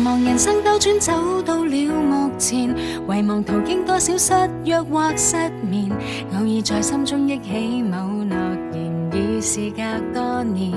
望人生兜轉走到了目前，遺忘途經多少失約或失眠，偶爾在心中憶起某諾言，已是隔多年。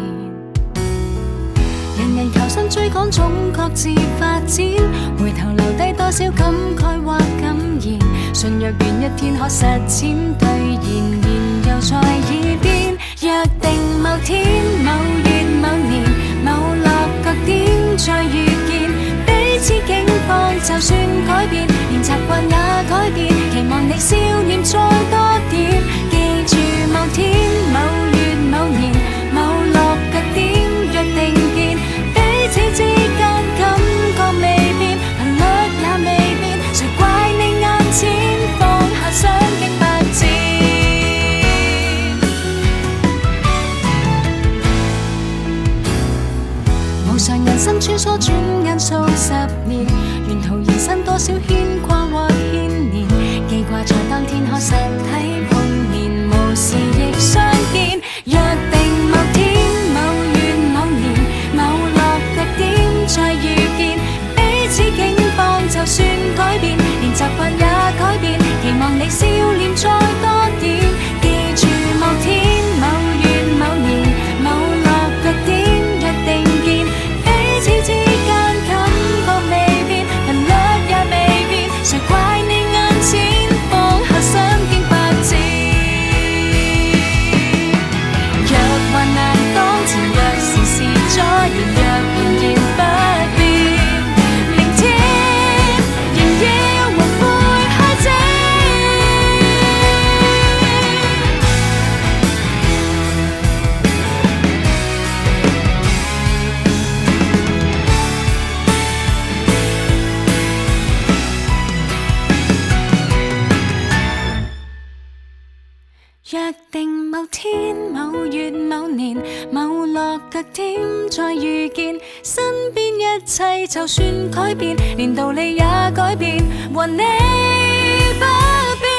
人人求生追趕總各自發展，回頭留低多少感慨或感言，信若願一天可實踐兌現，然又在耳邊。約定某天某月某年某落腳點再遇見，彼此境況就算改變，連習慣也改變，期望你笑臉再多點。記住某天某月某年某落腳點約定見，彼此之間感覺未變，頻率也未變，誰怪你眼前放下想經百戰。無常人生穿梭轉眼數十年，沿途延伸多少牽掛或牽連，記掛在當天可實體碰面，無時亦相見。約定某天某月某年某落腳點再遇見，彼此境況就算改變，連習慣也改變，期望你笑臉再多點。記住某天某月某年某落腳點約定見，彼此之間感覺未變，頻率也未變，誰怪你眼前放下想經百戰。若患難當前，若時時阻延，若仍然不變，明天仍要還會開展。約定某天某月某年某落腳點再遇見，身邊一切就算改變，連道理也改變，還你不變。